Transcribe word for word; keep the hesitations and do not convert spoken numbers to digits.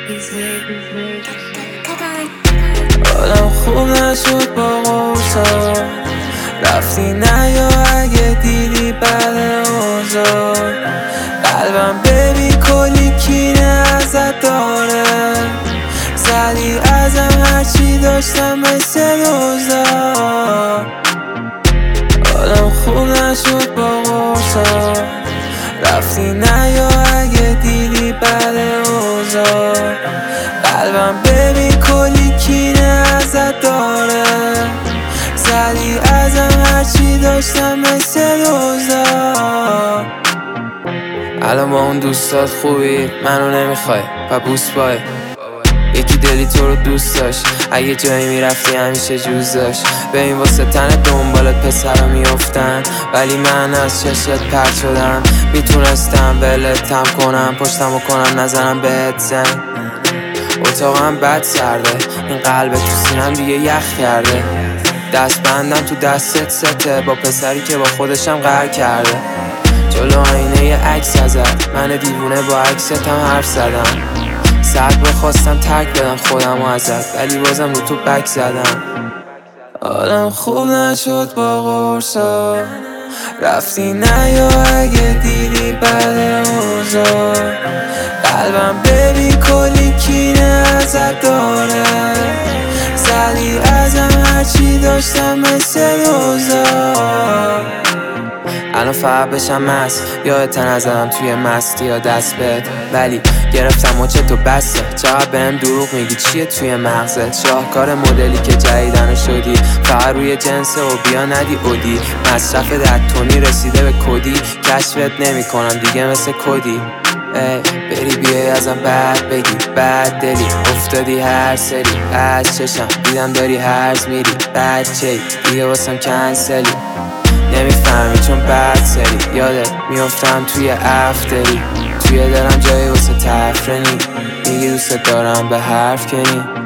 آدم خوب نشد با قرصا رفتی نه یا اگه دیدی بعد اوزا قلبم ببین کلی کینه ازت داره زدی ازم هرچی داشتم مثل روزا آدم خوب نشد با قرصا رفتی نه یا اگه دیدی بعد اوزا قلبم ببین کلی کینه ازت داره زدی ازم هرچی داشتم مثل روزا الان با اون دوستات خوبی منو نمیخوای و بوس بای یکی دلی تو رو دوست داشت اگه جایی میرفتی همیشه جوز داشت ببین واسه تن دنبالت پسرا میافتن ولی من از چشت پرد شدم میتونستم بلتم کنم پشتمو کنم نزنم بهت زنگ اتاقم بد سرده این قلب تو سینم دیگه یخ کرده دست بندم تو دستت سته با پسری که با خودشم قهر کرده جلو آینه یه عکس ازت من دیوونه با عکستم حرف زدم ساعت بخواستم ترک بدم خودمو ازت ولی بازم رو تو بک زدم آدم خوب نشد با قرصا رفتی نه یا اگه دیدی بعد اوزا قلبم ببین کلی کینه ازت داره زدی ازم هرچی داشتم مثل روزا الان فقط بشم مست یادت نزدم توی مستی یا دست بد ولی گرفتم مچه تو بسته چقدر بهم دروغ میگی چیه توی مغزت شاهکار مدلی که جدیدن شدی فقط روی جنسه و بیا ندی اودی مصرف ده تونی رسیده به کدی کشفت نمی کنم دیگه مثل کدی ای بری بیای ازم بعد بگی بعد دلی افتادی هر سری از چشم دیدم داری هرز میری بچه دیگه واسم کنسلی نمیفهمی چون بعد سری یادت میافتم توی افتری توی دلم جایی واسه تفرنی میگی دوست دارم به حرف کنی